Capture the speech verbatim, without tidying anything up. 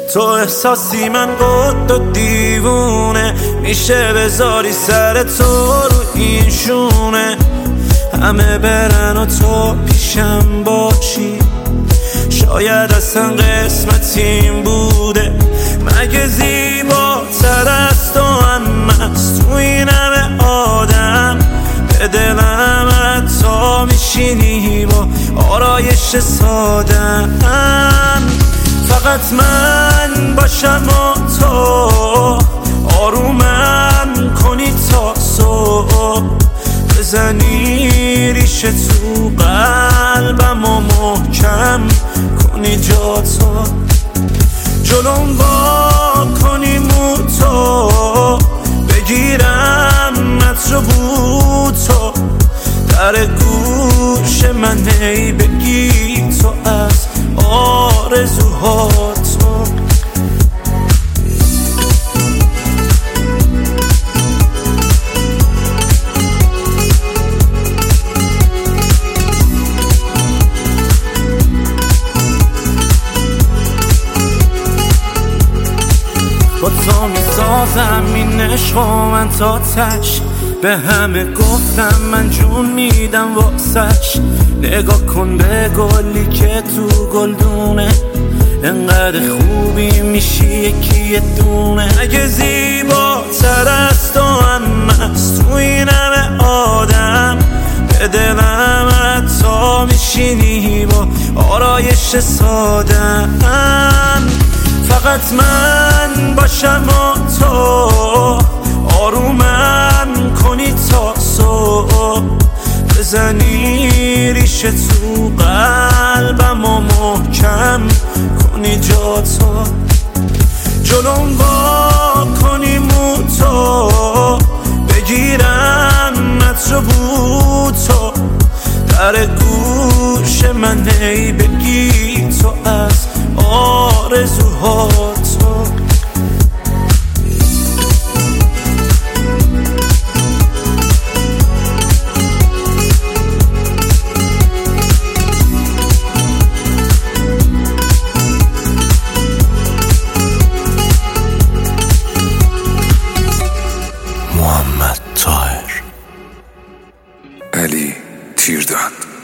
تو احساسی من قد و دیوونه، میشه بذاری سر تو رو این شونه، همه برن و تو پیشم باشی. شاید اصلا قسمتیم بوده، مگه زیباتر از تو هم از تو این همه آدم. به دلم حتی میشینی با آرایش سادم، فقط من باشم و تو آرومم کنی تا صبح، بزنی ریشه تو قلبم و محکم کنی جا تو، جلوم با کنی مو تو، بگیرم عطر بو تو، در گوش من هی بگی تو از آرزوها تو. با تو میسازم این عشق و من تا تش، به همه گفتم من جون میدم واسش. نگاه کن به گلی که تو گلدونه، انقدر خوبی میشی یکی دونه. اگه زیباتر از تو هم از تو این همه آدم، به دلم حتی میشینی با آرایش سادم. فقط من باشم و تو آرومم کنی تا صبح، بزنی ریشه تو قلبم و محکم کنی جا تو، جلوم با کنی مو تو، بگیرم عطر بو تو، در گوش من هی بگی تو از آرزوها تو. محمد طاهر، علی تیردان.